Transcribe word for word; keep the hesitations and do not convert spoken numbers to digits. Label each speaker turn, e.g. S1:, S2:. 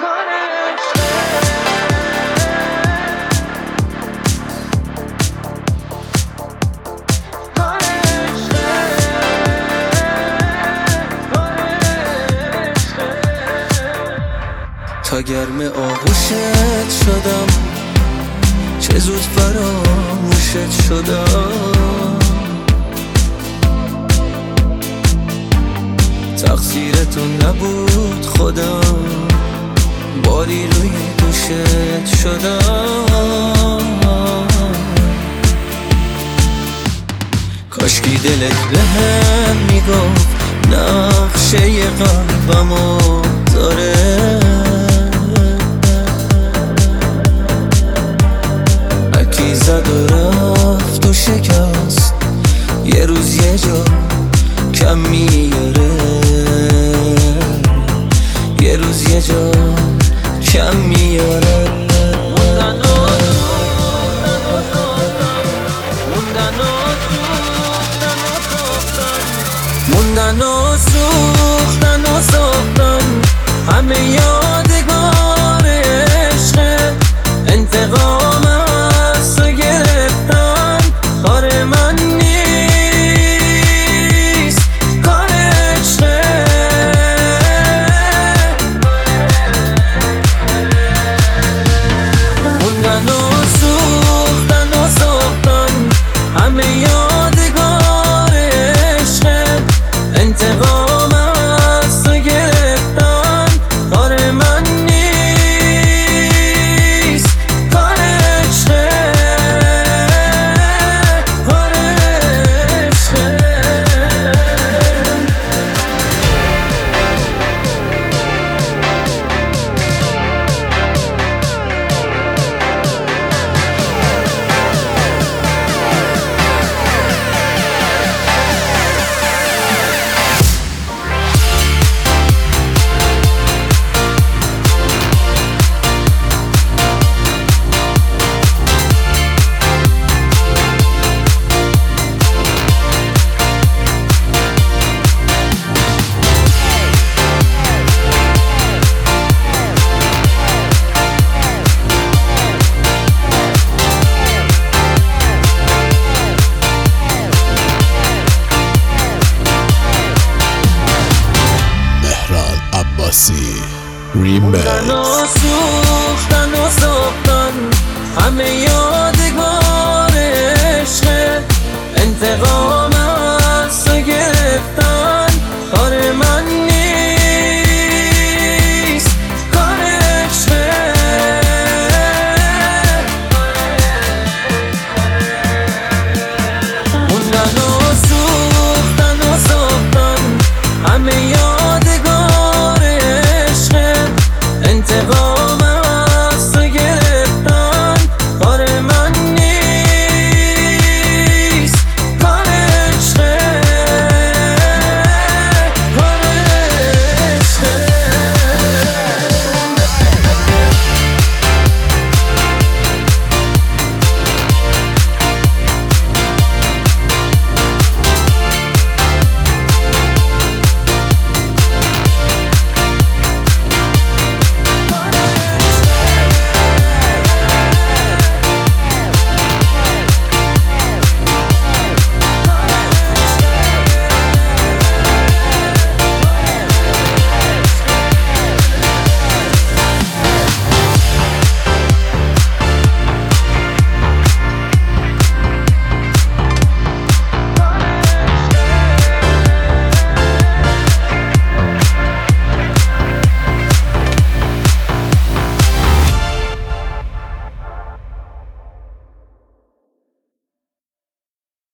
S1: تا گرم آغوشت شدم چه زود فراموشت شدم، تقصیر تو نبود خودم باری روی دوشت شدم. کاشکی دلت بهم میگفت نقشه قلبمو داره، اکی زد و رفت و شکست یه روز یه جا کم میاره، یه روز یه جا کم میاره. موندن و سوختن و ساختن همه یادگار عشق، انتقام از تو گرفتن کار من نیست، کار عشقه. موندن و سوختن و ساختن همه یادگار عشق، انتقام از تو گرفتن کار من نیست، کار عشقه، کار عشقه.
S2: Remix.
S1: موندن و سوختن و ساختن همه یاد